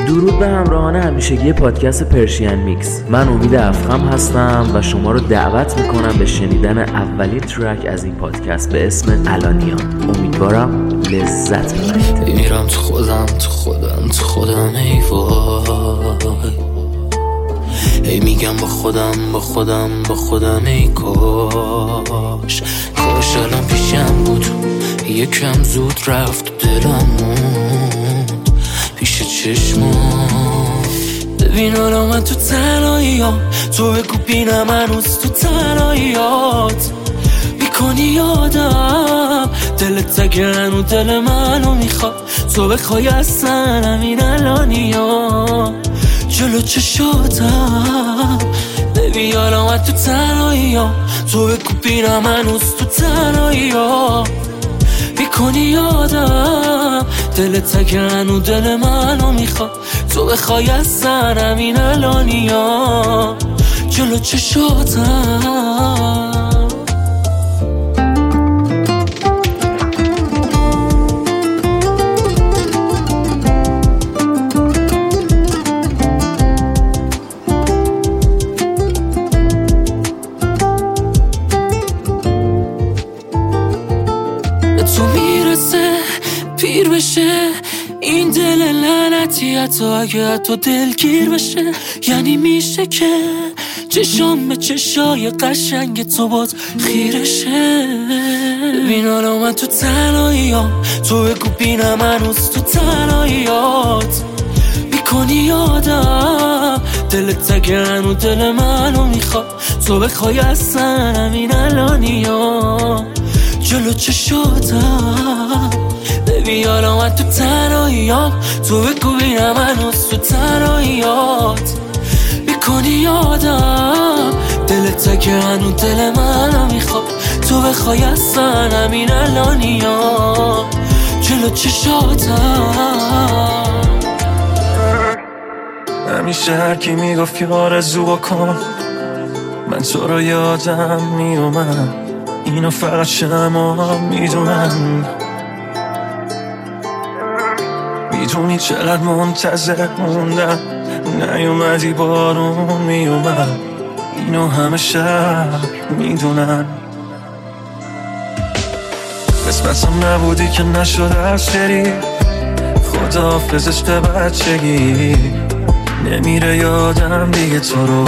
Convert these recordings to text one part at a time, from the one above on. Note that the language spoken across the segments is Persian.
درود به همراهان همیشگی پادکست پرشین میکس. من امید افخم هستم و شما رو دعوت میکنم به شنیدن اولین ترک از این پادکست به اسم الانیا. امیدوارم لذت ببرید. میرم تو خودم ای وای، ای میگم با خودم ای کاش الان پیشم بود، یکم زود رفت دلم موند پیش چشمام. ببین حالا من تو تنهاییام، تو بگو بینم هنوز تو تنهاییات میکنی یادم، دلت اگه هنو دل منو میخواد، تو بخوای اصلا همین الانیا جلو چشاتم. ببین حالا من تو تنهاییام، تو بگو بینم هنوز تو تنهاییات میکنی یادم، دلت اگه هنو دل منو میخواد، تو بخوای اصلا همین الانیا جلو چشاتم. تو میرسه پیر بشه این دل لعنتی، حتی اگه تو دلگیر بشه، یعنی میشه که چشام به چشای قشنگ تو باد خیرشه. ببین حالا من تو تنهاییام، تو بگو بینم هنوز تو تنهاییات میکنی یادم، دلت اگه هنو دل منو میخواد، تو بخوای اصلا همین الانیا جلو چشاتم. ببین حالا من تو تنهاییام، تو بگو بینم هنوز تو تنهاییات میکنی یادم، دلت اگه هنو دل منو میخواد، تو بخوای اصلا همین الانیا جلو چشاتم. همیشه هر کی میگفت که آرزو بکن، من تو رو یادم میومد، اینو فقط شما میدونم. میدونی چقدر منتظر موندم، نیومدی بارون میومد، اینو همه شهر میدونن. قسمتم نبودی که نشد از شری، خداحافظش به بچگی، نمیره یادم دیگه تو رو.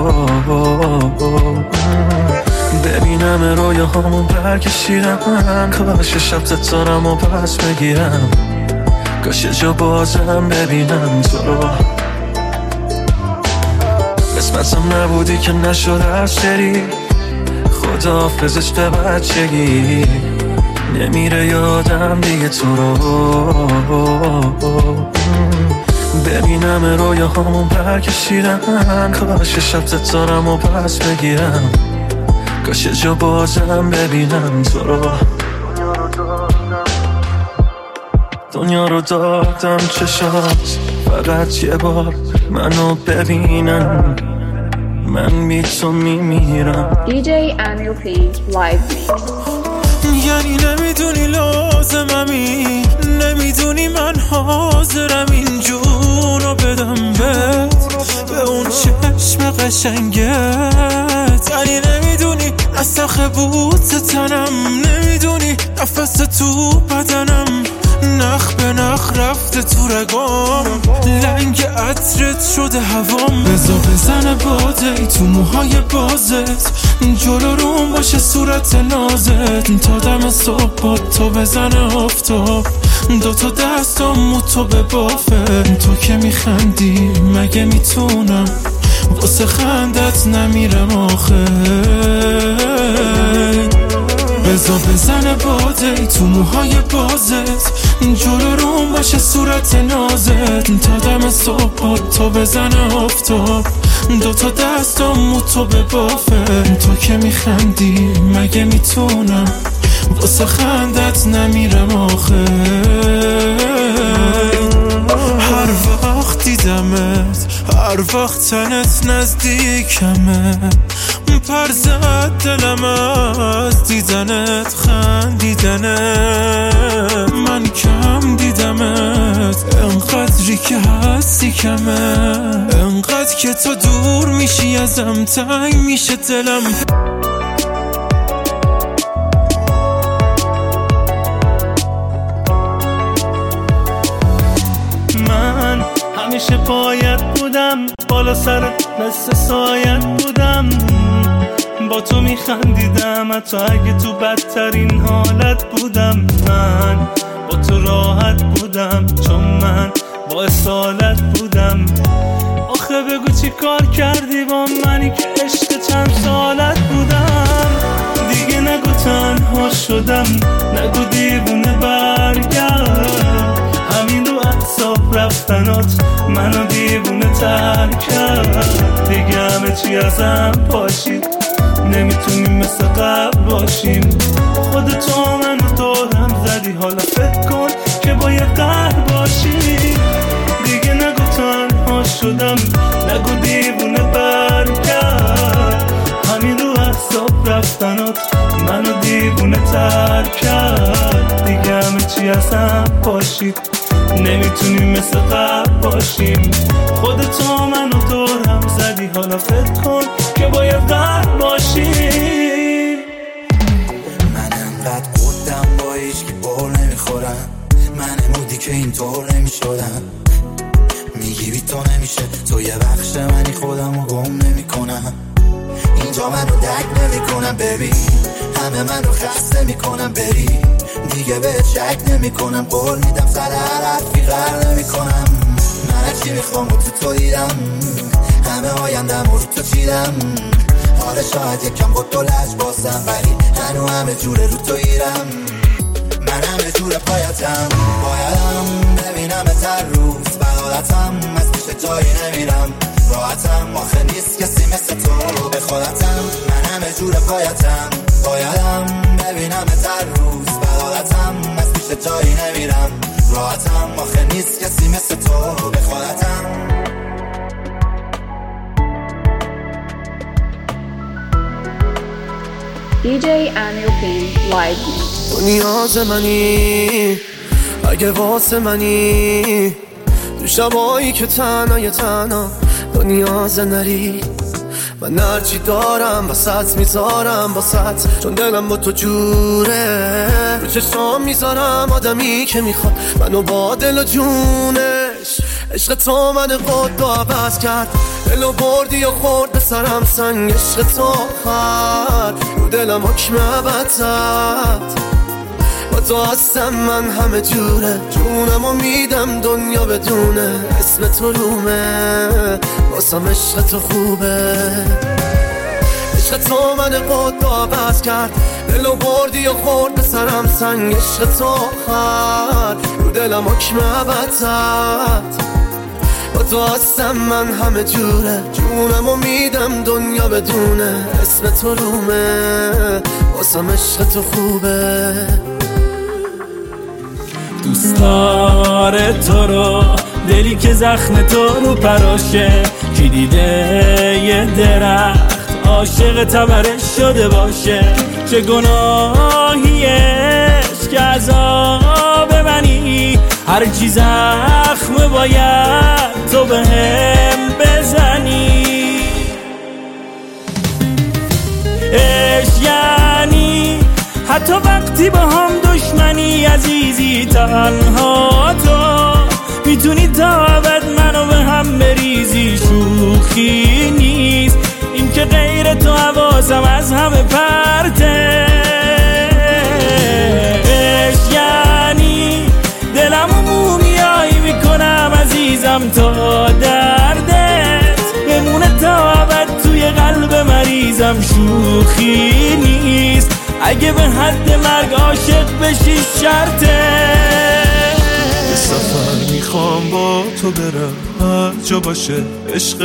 ببینم رویاهامون برکشیدم، کاش شب ستارم و پس بگیرم، کاش جا بازم ببینم تو رو. قسمتم نبودی که نشد از شری، خداحافظش به بچگی، نمیره یادم دیگه تو رو. ببینم رویاهامون برکشیدم، کاش شب ستارم و پس بگیرم، کاش جا بازم ببینم تو رو. دنیا رو دادم چشات، فقط یه بار منو ببینم، من بی تو میمیرم. DJ Anil P Live Mix. یعنی نمیدونی لازممی، نمیدونی من حاضرم این جونو بدم به اون چشم قشنگت، یعنی نمیدونی اصلا خبوت تنم، نمیدونی نفس تو بدنم، نخ به نخ رفته تو رگام، لنگ عطرت شده هوام. بزن باده ای تو موهای بازت، جلو روم باشه صورت نازت، تا دم صبح با تو بزنه آفتاب، دوتا دستام تو به بافه، تو که میخندی مگه میتونم واسه خندت نمیرم آخه. بزن باده ای تو موهای بازت، جلو روم باشه صورت نازت، تا دم صبح با تو بزنه آفتاب، دوتا دستام تو به بافه، تو که میخندی مگه میتونم واسه خندت نمیرم آخه. هر وقت دیدمت، هر وقت تنت نزدیکمه، پر زد دلم از دیدنت خندیدنه، من کم دیدمت انقدری که هستی کمه، انقدر که تا دور میشی ازم تنگ میشه دلم. من همیشه باید بودم بالا سرت مثل سایت بودم، با تو میخندیدم حتی اگه تو بدترین حالت بودم. من با تو راحت بودم چون من با اصالت بودم. آخه بگو چی کار کردی با منی که عشق چند سالت بودم. دیگه نگو تنها شدم، نگو دیوونه برگرد. همین رو اعصاب رفتنات منو دیوونه تر کرد. دیگه همه چی ازم پاشید، نمیتونیم مثل قبل باشیم. خودتو منو دورم زدی، حالا فکر کن که باید قهر باشی. دیگه نگو تنها شدم، نگو دیوونه برگرد. همین رو اعصاب رفتنات منو دیوونه تر کرد. دیگه همه چی ازم پاشید، نمیتونیم مثل قبل باشیم. خودتو منو دورم زدی، حالا فکر کن که باید قهر باشیم. من انقدر قدم با هیچکی بول نمیخورم، من مودی که اینطور نمیشدم. میگی بی تو نمیشه، تو یه بخش منی خودمو گم نمیکنم. اینجا منو درک نمیکنم ببین، همه منو خسته میکنم بری. دیگه به شک نمیکنم، قول میدم سر هر حرفی غر نمیکنم. من چی میخوام و تو دیدم، همه آیندم رو تو چیدم. حالا شاید یکم خود تو لج بازم، ولی هنو همه جوره رو تو ایرم. من همه جوره پایتم، بایدم ببینم تر روز بلالتم. از پیش جایی نمیرم راحتم، آخه نیست کسی مثل تو به خودتم. من همه جوره پایتم، بایدم ببینم تر روز بلالتم. از پیش جایی نمیرم راحتم، آخه نیست کسی مثل تو به خودتم. DJ Annual P Live Mix. تو نیاز منی اگه واسه منی، تو شبایی که تنهای تنها تو نیاز نری. من هرچی دارم وسط میذارم واسط، چون دلم با تو جوره. رو چشام میذارم آدمی که میخواد منو با دل و جونش. عشق تو من قد و عوض کرد، دلو بردی و خورد به سرم سنگ. عشق تو خرد رو دلم حکم ابد زد. با تو هستم من همه جوره، جونمو میدم دنیا بدونه. اسم تو رومه واسم، عشق تو خوبه. عشق تو من قد و عوض کرد، دلو بردی و خورد به سرم سنگ. عشق تو خرد رو دلم حکم ابد زد. با تو هستم من همه جوره، جونمو میدم دنیا بدونه. اسم تو رومه واسم، عشق تو خوبه. دوست داره تو رو، دلی که زخم تو رو پراشه. کی دیده یه درخت عاشق تبرش شده باشه؟ چه گناهیش که عذاب منی، هر چی زخم باید تو به هم بزنی. عشق یعنی حتی وقتی با هم دشمنی، عزیزی تنها تو میتونی تا ابد منو به هم بریزی. شوخی نیست این که غیر تو حواسم از همه پرته. عشق یعنی دلمو مومیایی میکنم عزیزم تا دردت بمونه تا ابد توی قلب مریضم. شوخی نیست اگه به حد مرگ عاشق بشی شرطه. به سفر میخوام با تو برم، هر جا باشه عشق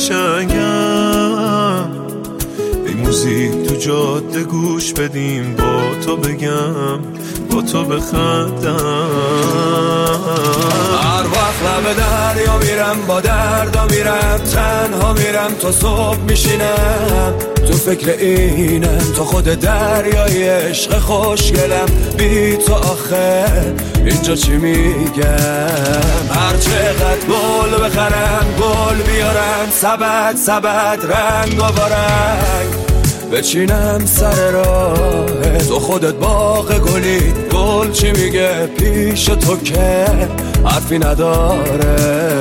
قشنگم. ای موزیک تو جاده گوش بدیم، با تو بگم با تو بخندم. هر وقت لب دریا میرم با دردا میرم تنها میرم تا صبح میشینم تو فکر اینم تو خود دریای عشق خوشگلم بی تو آخه اینجا چی میگم هر چقدر گل بخرم گل بیارم سبد رنگ و رنگ بچینم سر راه تو خودت باغ گلی گل چی میگه پیش تو که حرفی نداره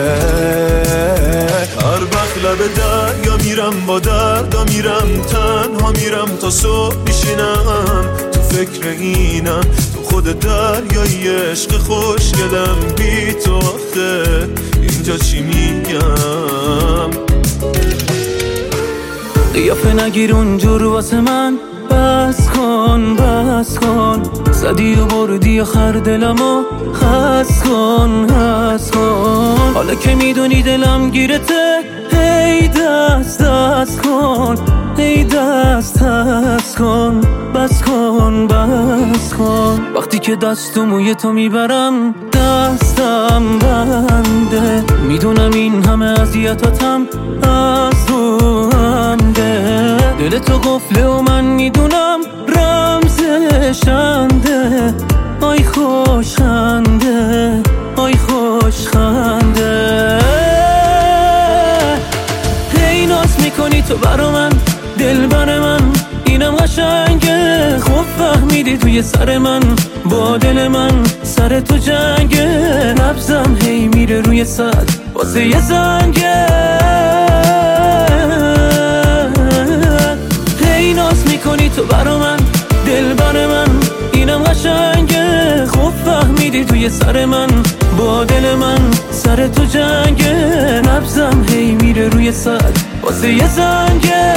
هر وقت لب دریا میرم با دردا میرم تنها میرم تا صبح میشینم تو فکر اینم تو خود دریای عشق خوشگلم بی تو آخه اینجا چی میگم قیافه نگیر اونجور واسه من بس کن زدی و بردی آخر دلمو خس کن حالا که میدونی دلم گیرته هی دست کن هی دست کن بس کن وقتی که دست و موی تو میبرم دستم بنده میدونم این همه اذیتاتم از روحمده دل تو قفله و من میدونم رمزشنده آی خوشخنده هی ناز میکنی تو برا من دل بر من اینم قشنگه خوب فهمیدی توی سر من با دل من سر تو جنگه نبضم هی میره روی صد واسه یه زنگه هی ناز میکنی تو برا من دل بر من اینم قشنگه خوب فهمیدی توی سر من با دل من سر تو جنگه نبضم هی میره روی صد واسه یه زنگه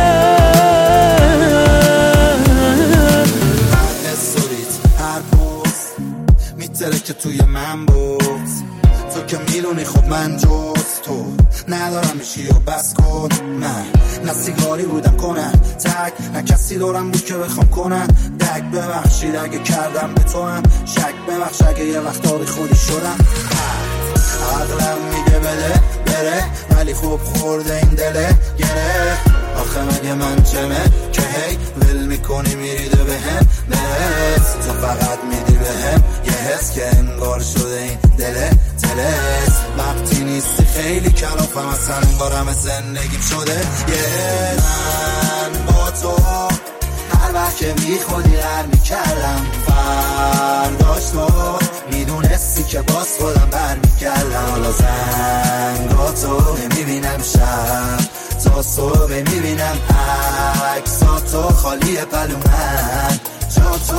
که توی من بود تو که میدونی خب من جز تو ندارم میشی و بس کن من نه سیگاری بودم کنن تک نه کسی دارم بود که بخوام کنن دک ببخشید اگه کردم به تو هم شک ببخش اگه یه وقت آبی خودی شدم عقلم میگه بده بره ولی خوب خورده این دله گره آخه مگه من چمه که هی ول میکنی میریده بهم نرس تو فقط میدی بهم یه حس که انگار شده این دله تلس وقتی نیستی خیلی کلافم اصلا انگار همه زندگیم شده یه من با تو هر وقت که میخودی رر میکردم فرداش تو میدونستی که باز خودم بر میکردم حالا زنگاتو نمیبینم شب تا صبح میبینم عکساتو خالی پلو من جا تو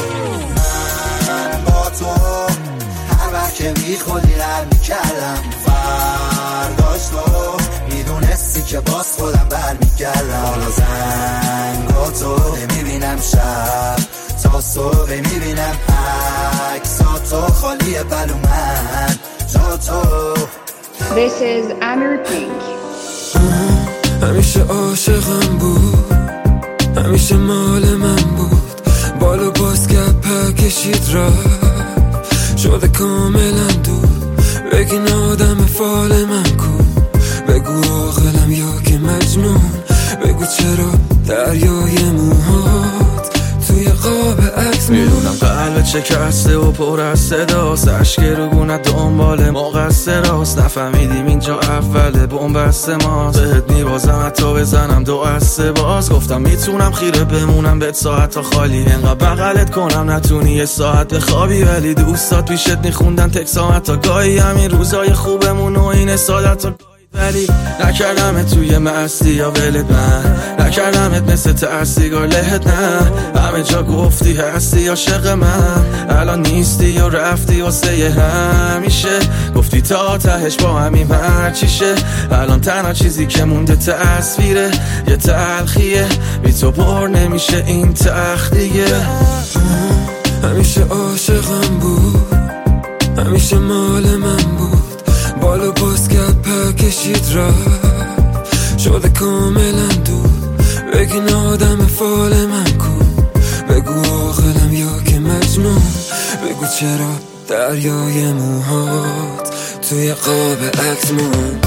من با تو هر وقت که میخودی رر میکردم فرداش تو میدونستی که باز خودم بر میکردم حالا زنگاتو نمیبینم شب تا صبح میبینم عکساتو خالی پلو من جا تو This is Amir Pink. همیشه عاشقم بود همیشه مال من بود بالو باز کرد پر کشید رفت شده کاملا دور بگین آدم فال من کو بگو عاقلم یا که مجنون بگو چرا دریای موهات توی قاب عکس میدونم قلب شکسته و پر از صداست اشک روگونت دنبال مقصر راست نفهمیدیم اینجا اوله بنبست ماست بهت میبازم حتی بزنم دو استه باز گفتم میتونم خیره بمونم بهت ساعت تا خالی انقدر بغلت کنم نتونی یه ساعت بخوابی ولی دوستات پیشت میخوندن تک ساعت تا گاهی همین روزای خوبمون و این سادت ولی نکردمت توی مستی یا ولت من نکردمت مثل ترسیگار لهت نه همه جا گفتی هستی عاشق من الان نیستی یا رفتی واسه همیشه گفتی تا تهش با همین هرچیشه الان تنها چیزی که مونده تصویره یه تلخیه بی تو پر نمیشه این تخت دیگه همیشه عاشقم بود همیشه مال من بود بالو باز کرد پر کشید رفت شده کاملا دور بگین آدم فال من کو بگو عاقلم یا که مجنون بگو چرا دریای موهات توی قاب عکس من.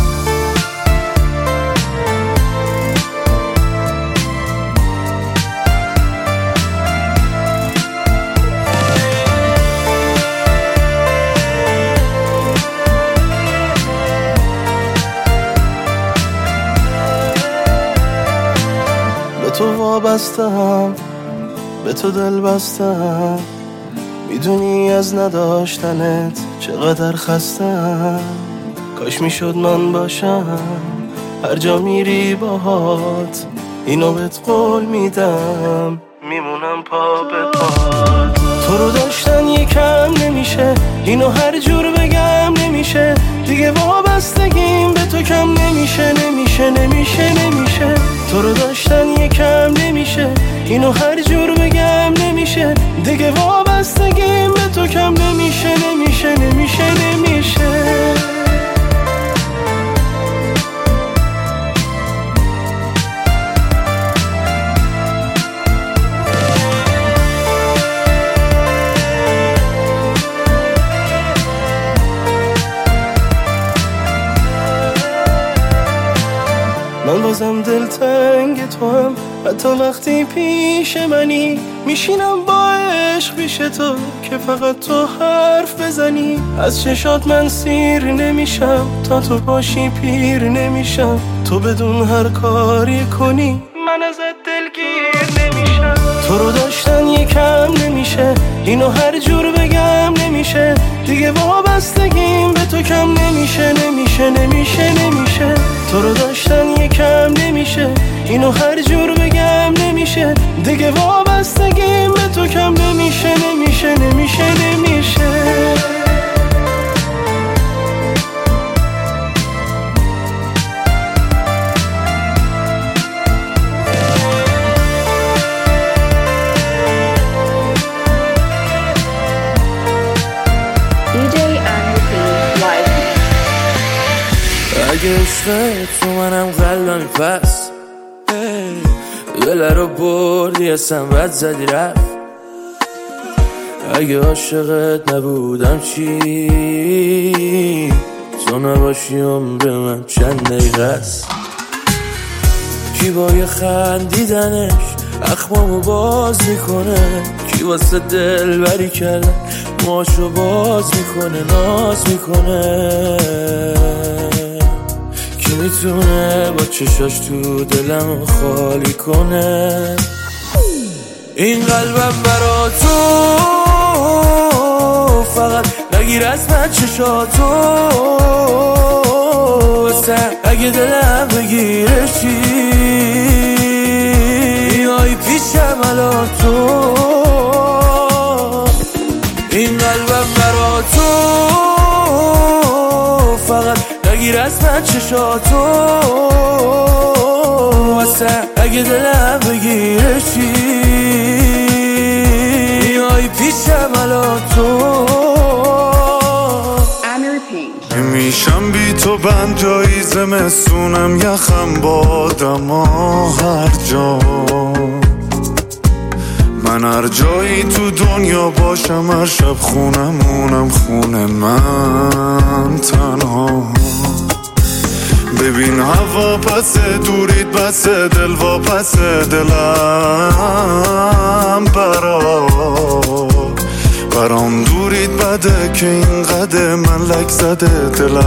به تو وابستم، به تو دل بستم، میدونی از نداشتنت چقدر خستم. کاش میشد من باشم هر جا میری باهات، اینو بهت قول میدم میمونم پا به پات. تو رو داشتن یکم نمیشه، اینو هر جور بگم نمیشه، دیگه وابستگیم به تو کم نمیشه نمیشه نمیشه نمیشه. تو رو داشتن یکم نمیشه، اینو هر جور بگم نمیشه، دیگه وابستگیم به تو کم نمیشه نمیشه نمیشه نمیشه. من بازم دلتنگ تو هم، حتی وقتی پیش منی میشینم با عشق پیش تو که فقط تو حرف بزنی. از چشات من سیر نمیشم، تا تو باشی پیر نمیشم. تو بدون هر کاری کنی من ازت دلگیر نمیشم. تو رو داشتن یکم نمیشه، اینو هر جور بگم نمیشه، دیگه وابستگیم به تو کم نمیشه نمیشه نمیشه نمیشه. تو رو داشتن یکم نمیشه، اینو هر جور بگم نمیشه، دیگه وابستگیم به تو کم نمیشه نمیشه نمیشه نمیشه. اگه عشقت تو منم قلبم پس دل رو بردی اصلا بد زدی رفت. اگه عاشقت نبودم چی؟ تو نباشی عمر من چند دقیقه است. کی با یه خندیدنش اخمامو باز میکنه، کی واسه دل بری کردن ماشو باز میکنه ناز میکنه. کی میتونه با چشاش تو دلم خالی کنه؟ این قلبم برا تو فقط نگیر از من چشاتو واسه اگه دلم بگیره چی؟ بیای پیشم الان تو. این قلبم برا تو فقط نگیر از من چشاتو واسه اگه دلم بگیره چی؟ بیای پیشم الان تو. میشم بی تو بند جایی زمستونم یخم بادم هر جا. من هر جایی تو دنیا باشم هر شب خونمونم خونه من تنها. ببین هوا پس دورید بس دل و پس دلم برام دورید بده که اینقدر من لک زده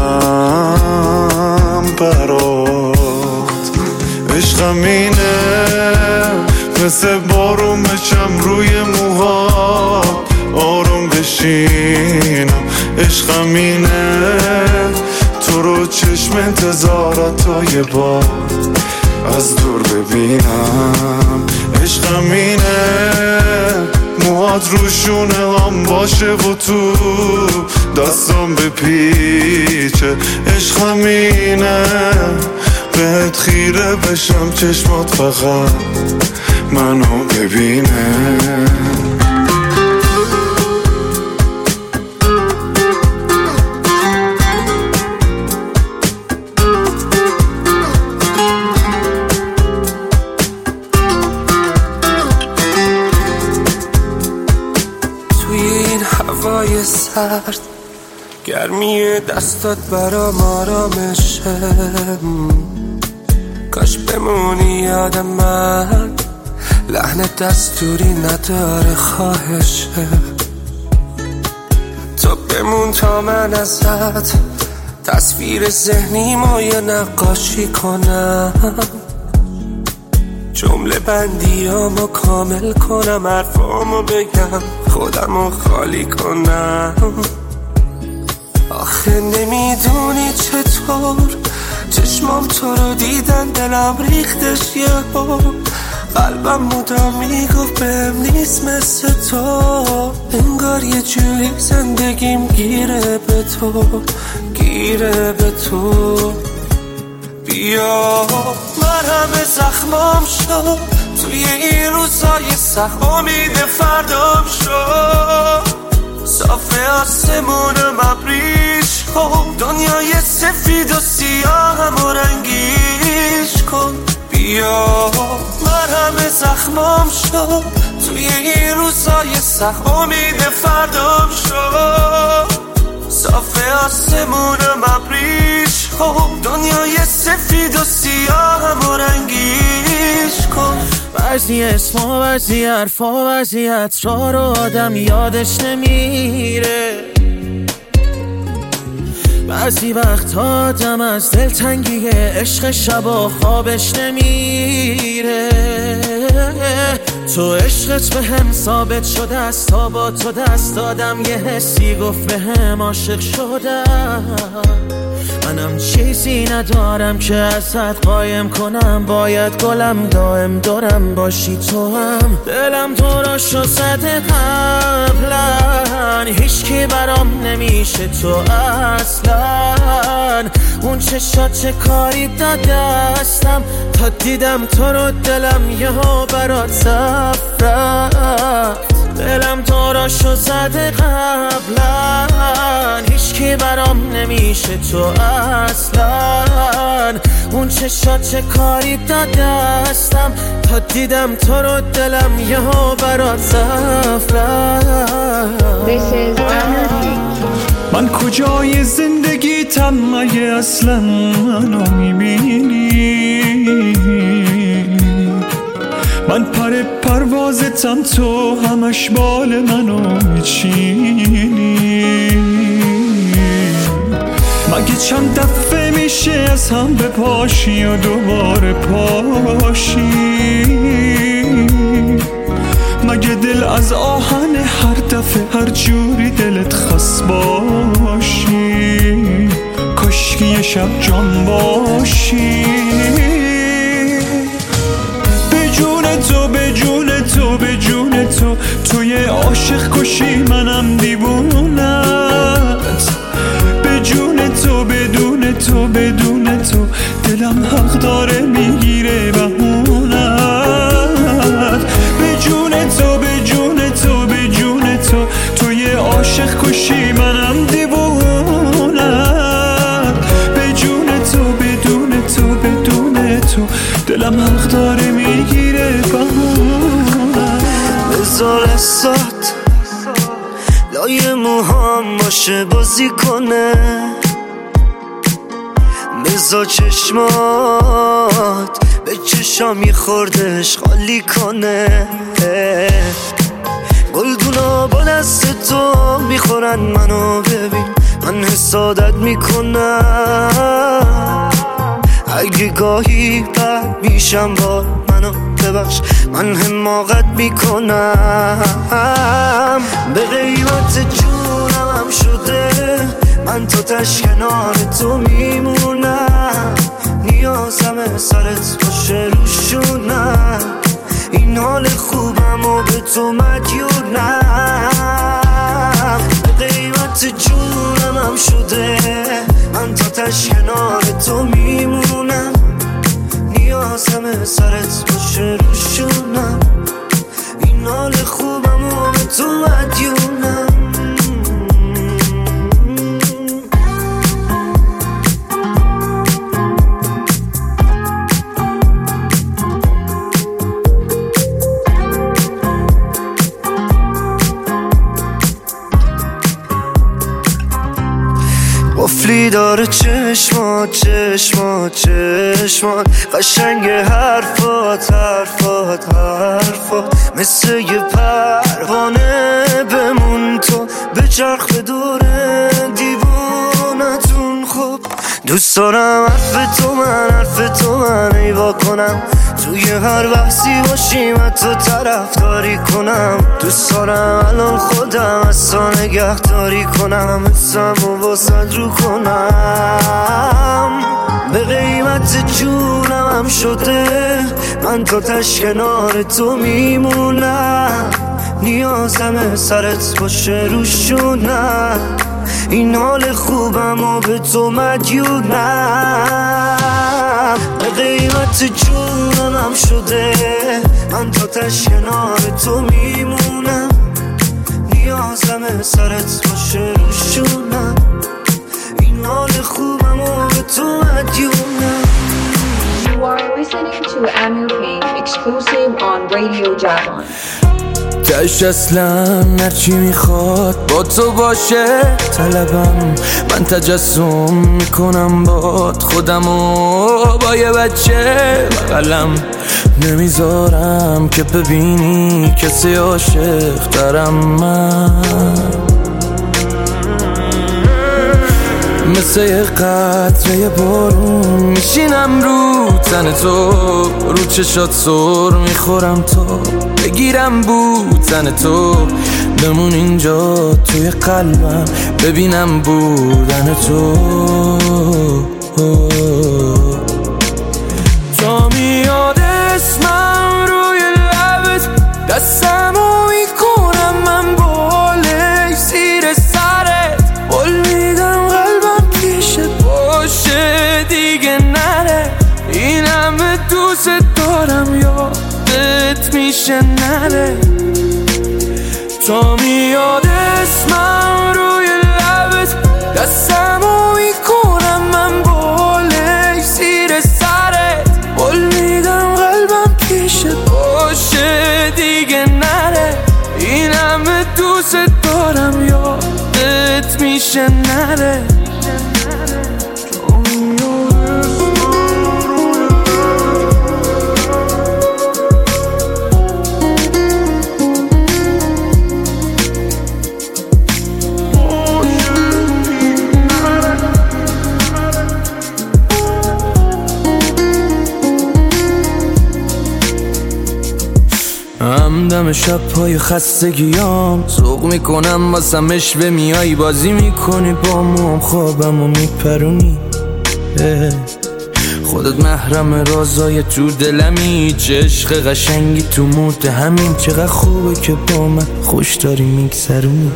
دلم برات. عشقم اینه مثل بارون بشم روی موها آروم بشینم. عشقم اینه تو رو چشم انتظارت تا یه بار از دور ببینم. عشقم اینه موهات روشونه هم باشه و تو دستم بپیچه. عشقم اینه بهت خیره بشم چشمات فقط منو ببینه. سرد گرمی دستات برام آرامشه، کاش بمونی یاد من، لحن دستوری نداره خواهشه، تو بمون تا من ازت تصویر ذهنیمو یه نقاشی کنم، جمله بندیامو کامل کنم، حرفامو بگم خودمو خالی کنم. آخه نمیدونی چطور چشمام تو رو دیدن، دلم ریختش یه بار، قلبم مدام میگفت بهم نیست مثل تو، انگار یه جوری زندگیم گیره به تو، گیره به تو. بیا مرهم زخمام شد توی این روزای سخت، امید فردام شد، صافه آسمونم ابریش کن، دنیای سفید و سیاهم و رنگیش کن. بیا مرهم زخمام شد توی این روزای سخت، امید فردام شد، صافه آسمونم ابریش کن، دنیای سفید و سیاهم و رنگیش کن. بعضی اسما، بعضی حرفا، بعضی عطرا رو آدم یادش نمیره، بعضی وقت آدم از دلتنگی عشق شبا خوابش نمیره. تو عشقت به هم ثابت شده است، تا با تو دست دادم یه حسی گفت به هم عاشق شدم. منم چیزی ندارم که ازت قایم کنم، باید گلم دائم دورم باشی تو هم. دلم تو را شو زده قبلا، هیچ کی برام نمیشه تو اصلا، اون چشات چه کاری دادستم، تا دیدم تو رو دلم یهو برات صف رفت. دلم تو را شو زده قبلا، هیچ کی برام نمیشه تو اصلا، اون چشات چه کاری دادستم، تا دیدم تو رو دلم یهو برات صف رفت. This is Amir Pink. من کجای زندگیتم مگه اصلا منو میبینی؟ من پر پروازتم تو همش بال منو میچینی. مگه چند دفعه میشه از هم بپاشی و دوباره پاشی؟ مگه دل از آهن هر دفعه هر جوری دلت خواست باشی؟ کاش که یه شب جان باشی. به جون تو، به جون تو، به جون تو، توی عاشق کشی منم دیوونت. به جون تو، بدون تو، بدون تو، دلم حق داره میگیره بهونت. به جون تو، به جون تو، به جون تو، توی عاشق کشی منم دیوونت. به جون تو، بدون تو، بدون تو، دلم حق داره میگیره بهونت. بذار اسات لای موهام باشه بازی کنه، بذار چشمات به چشام یه خوردش خالی کنه. گلدونا با دست تو میخورن منو، ببین من حسادت میکنم. اگه گاهی بد میشم بار منو ببخش، من حماقت میکنم. به قیمت جونم هم شده من تا تش کنار تو میمونم، نیازم سرت باشه روشونم، این حال خوبم و به تو مدیونم. به قیمت جونم هم شده من تا تش کنار تو میمونم، نیازم سرت باشه روشونم، این حال خوبم و به تو مدیونم. حالی داره چشمات چشمات چشمات، قشنگ حرفات حرفات حرفات، مثل یه پروانه بمون تو، به چرخ دوره دیوانتون. خب دوست دارم حرف تو من ایوا کنم، توی هر بحثی باشیم تو طرفداری کنم. دوست دارم الان خودم از تو نگهداری کنم، اسمو واسد رو کنم. به قیمت جونم هم شده من تا تش کنار تو میمونم، نیازم سرت باشه روشونم، این حال خوبم و به تو مدیونم. به قیمت جونم هم شده من تا تش کنار تو میمونم، نیازم سرت باشه روشونم، این حال خوبم و به تو مدیونم. You are listening to Amir Pink exclusive on Radio Javelin. تش اصلا هرچی میخواد با تو باشه طلبم، من تجسم میکنم باد خودمو با یه بچه بغلم، نمیذارم که ببینی کسی عاشق دارم. من مثل یه قطره بارون میشینم رو تن تو، رو چشات سر میخورم تو، بگیرم بودن تو، بمون اینجا توی قلبم ببینم بودن تو. تا میاد اسمم روی لبت دستمو میکنم من بالای زیر سرت، قول میدم قلبم پیشت باشه دیگه نره، این همه دوست دارم یادت میشه نره. تا میاد اسمم روی لبت دستمو میکنم من بالای زیر سرت، قول میدم قلبم پیشت باشه دیگه نره، این همه دوست دارم یادت میشه نره. همدم شب‌های خستگیام ذوق میکنم واسم اشوه میای بازی میکنی با موام خوابمو میپرونی، خودت محرم رازای تو دلمی، چه عشق قشنگی تو مود همین، چقدر خوبه که با من خوش داری میگذرونی.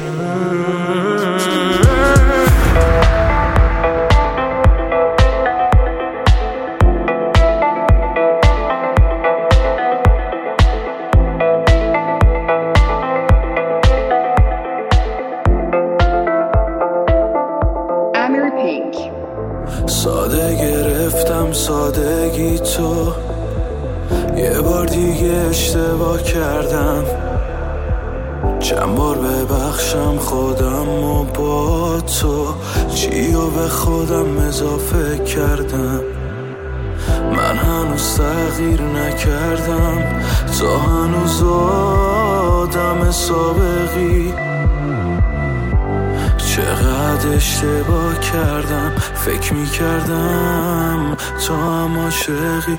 ساده گرفتم سادگی تو، یه بار دیگه اشتباه کردم، چند بار ببخشم خودم و با تو، چیو به خودم اضافه کردم. من هنوز تغییر نکردم، تو هنوز آدم سابقی، چقدر اشتباه کردم، فکر میکردم تو هم عاشقی.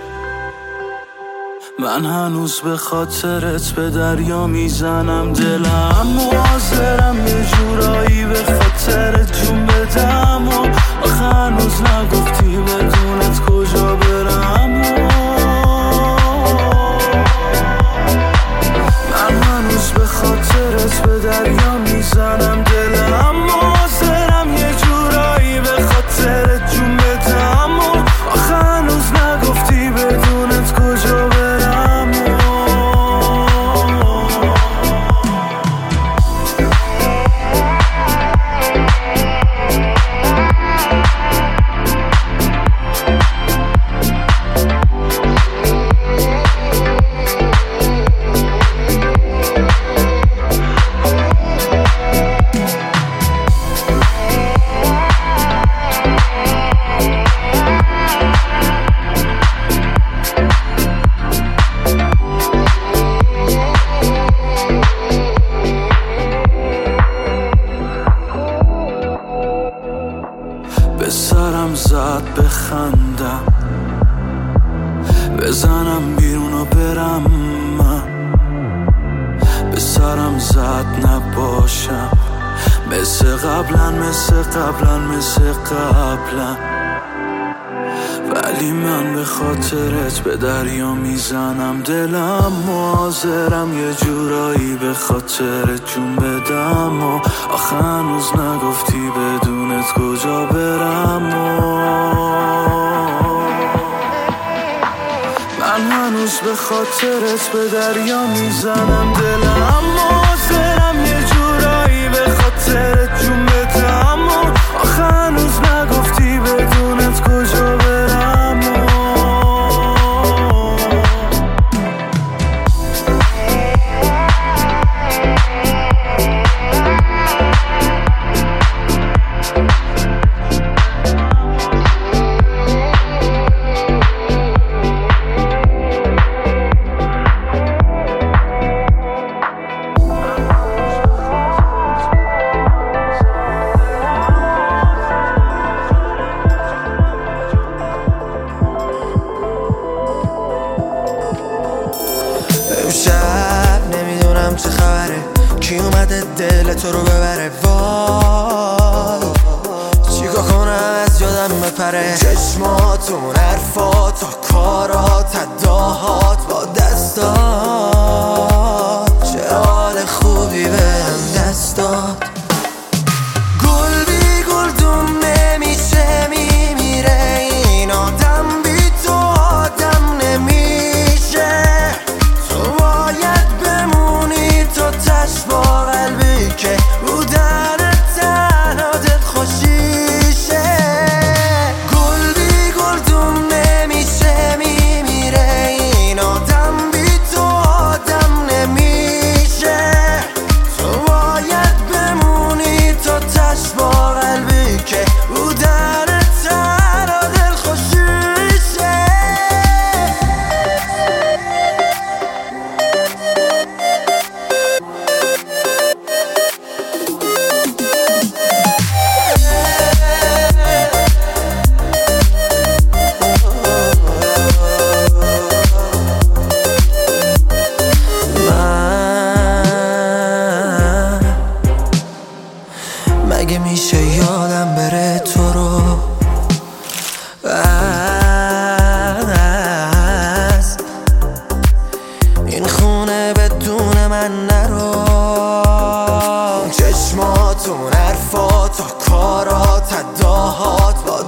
من هنوز به خاطرت به دریا میزنم دلم، حاضرم یه جورایی به خاطرت جون بدم، و آخه هنوز نگفتی بدونت کجا برم. من هنوز به خاطرت به دریا میزنم دلم، حاضرم یه جورایی به خاطرت جون بدم، و آخه هنوز نگفتی بدونت کجا برم. موندم، بزنم بیرون و برم من، به سرم زد نباشم مثل قبلا ولی من به خاطرت به دریا میزنم دلم، حاضرم یه جورایی به خاطرت جون بدم و آخه هنوز نگفتی بدونت کجا برم من هنوز به خاطرت به دریا میزنم دلم، حاضرم یه جورایی به خاطرت جون بدم و آخه هنوز نگفتی بدونت کجا برم دل تو رو ببره، وای چیکار کنم از یادم بپره، چشماتون، حرفات، کارات، اداهات با دستات، چه حال خوبی بهم دست داد، گل بی گلدون نمیشه میمیره، این آدم بی تو آدم نمیشه، تو باید بمونی تو تشبا قلبی که بودن تنها دل خوشیشه، گل بی گلدون نمیشه میمیره، این آدم بی تو آدم نمیشه، تو باید بمونی تو تشبا قلبی که بودن تنها دل خوشیشه. مگه میشه یادم بره تو رو از این خونه بدون من نرو، چشماتون، حرفات، کارات، اداهات با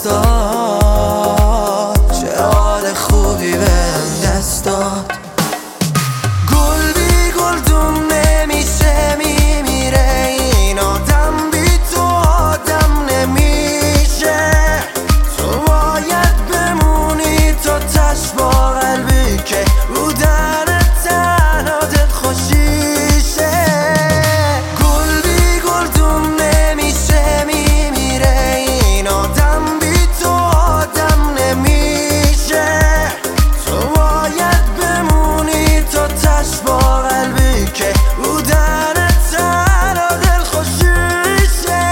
دستات، چه حال خوبی بهم دست داد، گل بی گلدون نمیشه میمیره، این آدم بی تو آدم نمیشه، تو باید بمونی تو تشبا قلبی که بودن تنها دل خوشیشه، گل بی گلدون نمیشه میمیره، این آدم بی تو آدم نمیشه، تو باید بمونی تو تشبا قلبی که بودن تنها دل خوشیشه.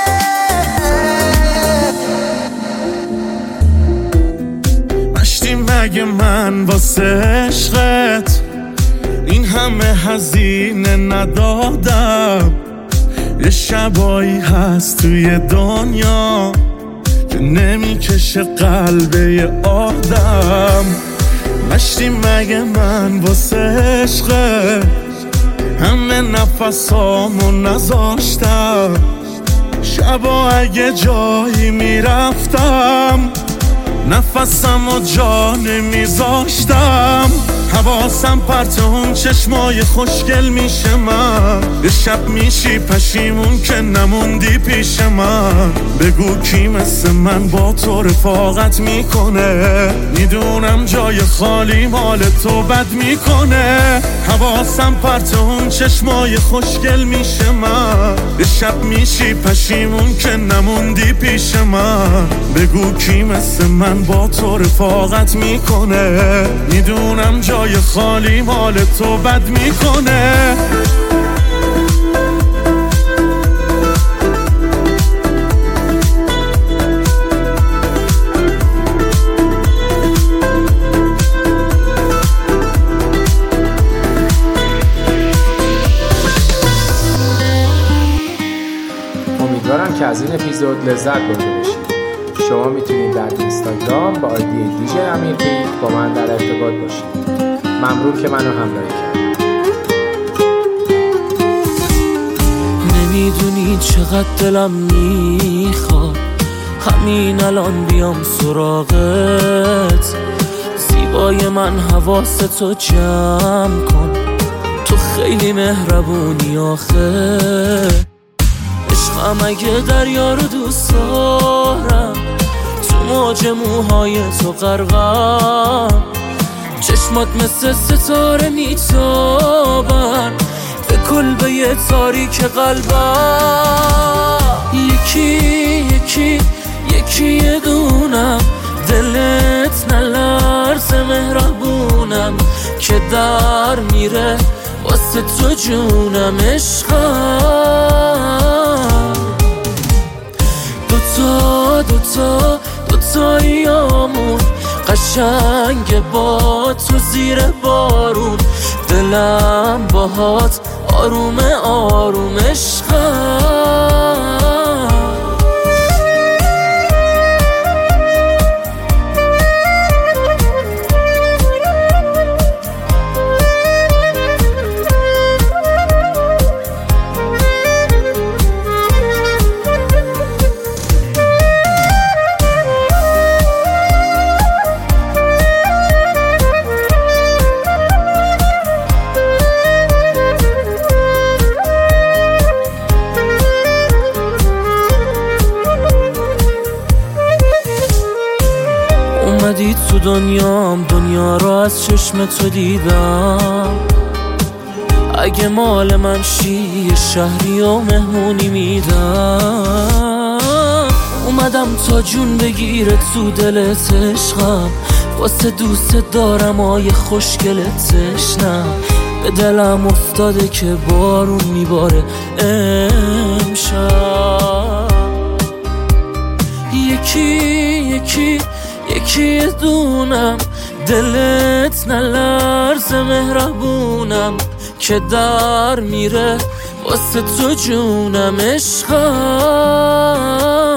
مشتی مگه من واسه عشقت این همه هزینه ندادم، یه شبایی هست توی دنیا که نمیکشه قلبه یه آدم، مشتی مگه من واسه عشقت همه نفسامو نذاشتم، شبا اگه جایی میرفتم نفسم و جا نمیذاشتم، حواسم پرت اون چشمای خوشگل میشه، من یه شب میشی پشیمون که نموندی پیش من، بگو کی مثل من با تو رفاقت میکنه، میدونم جای خالی مال تو بد میکنه، حواسم پرت اون چشمای خوشگل میشه، من یه شب میشی پشیمون که نموندی پیش من، بگو کی مثل من با تو رفاقت میکنه، میدونم جای خالی مال تو بد میکنه. این اپیزود لذت برده باشید. شما میتونید در اینستاگرام با آیدی دیجی امیرپیک با من در ارتباط باشید. ممنون که منو همراهی کردید. نمیدونی چقدر دلم میخواد همین الان بیام سراغت، زیبای من حواستو جمع کن، تو خیلی مهربونی آخه. عشقم اگه دریا رو دوست دارم، تو موج موهای تو غرقم، چشمات مثل ستاره میتابن به کلبه تاریک قلبم. یکی یه دونم، دلت نلرزه مهربونم، که در میره واسه تو جونم. عشقم دوتاییامون قشنگ با تو زیر بارون، دلم باهات آروم آروم. عشقم اومدی تو دنیام، دنیا رو از چشم تو دیدم. اگه مال من شی یه شهری و مهمونی میدم. اومدم تا جون بگیره تو دلت عشقم، واسه دوست دارم آیه خوشگلت تشنم. به دلم افتاده که بارون میباره امشب. یکی دونم، دلت نلرزه مهربونم، که در میره واسه تو جونم. عشقم